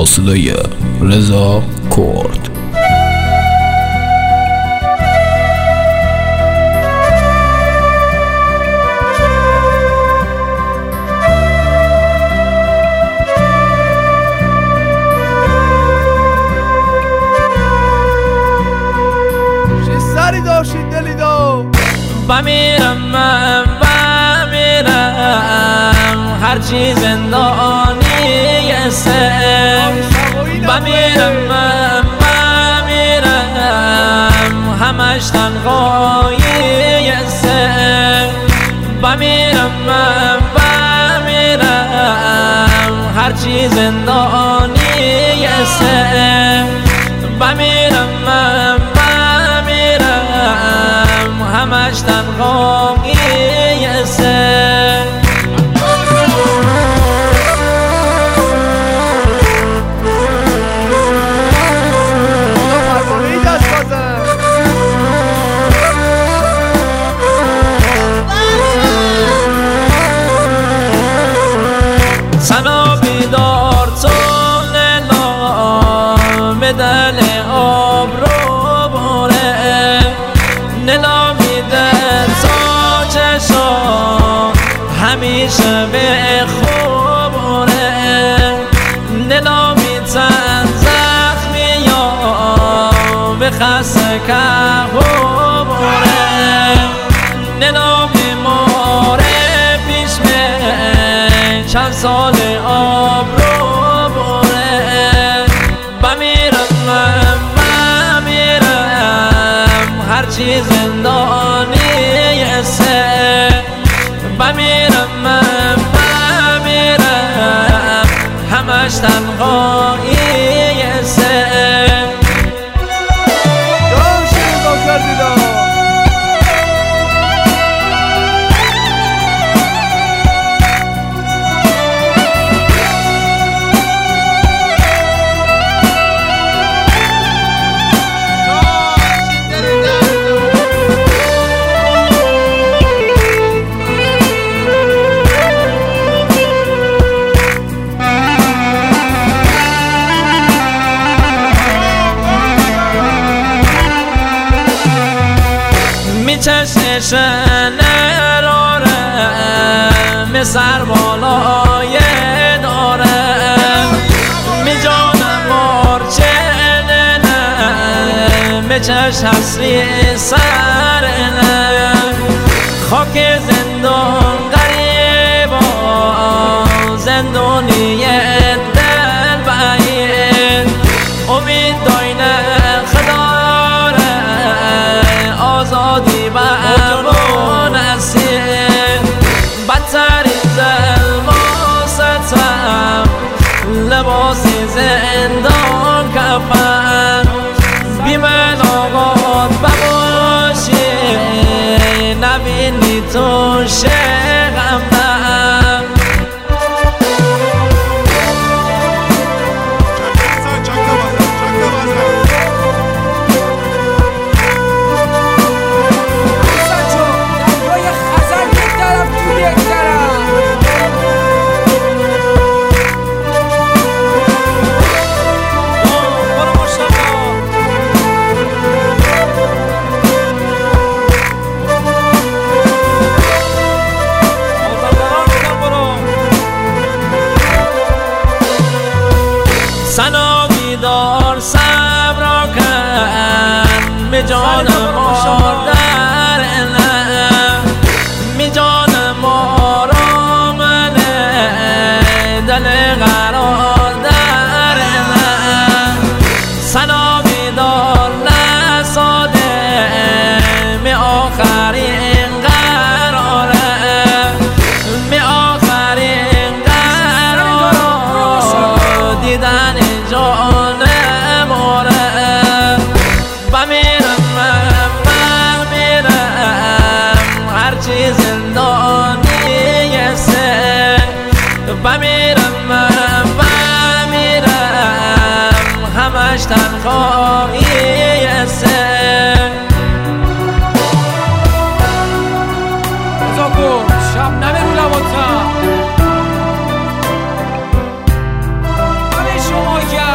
صدای رضا کرد. بمیرم هرچی زندانی سر بمیرم همش تنهایی سر بمیرم هرچی زندانی سر بمیرم همش تنهایی سر سنا بیدار تو نلا به دل آب رو باره نلا میده تا چشا همیشه به خوباره نلا میتن زخمی یا به خسته که باره نلا میماره پیش می چند سال آب رو باره بمیرم هرچی زندانی سر بمیرم همش تنهایی سر چشمش نراره می سر بالای داره می جانم مارچه نه می چشم حسری سر نه خاک زندان قریبا زندانی دل بعید امید داینه خداره آزادی برمون اسیر بدترین ظلم و ستم لباسی زندان کفن بی ملاقات بباشی نبینی تو شغم من سنا بیدار صبر کن می جانم آردر نه می جانم آرامنه دل قرار در نه سنا بیدار نساده می آخرین قراره می آخرین قرار دیدن جان ماره بمیرم هرچی زندانی سر بمیرم همش تنهایی سر رضا کرد شبنم رو لباتم همه شما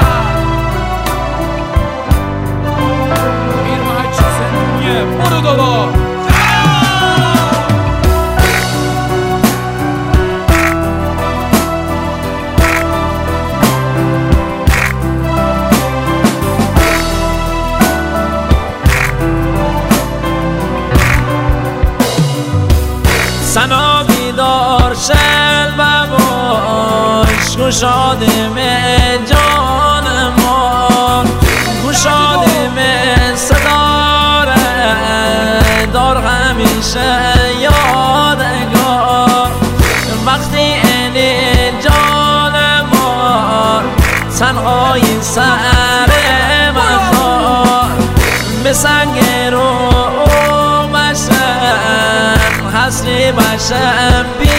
گشادم جان ما، گشادم صداره دار همیشه یادگار. وقتی این جان ما تنهایی سر مزار، به سنگ رو بشم حسری بشم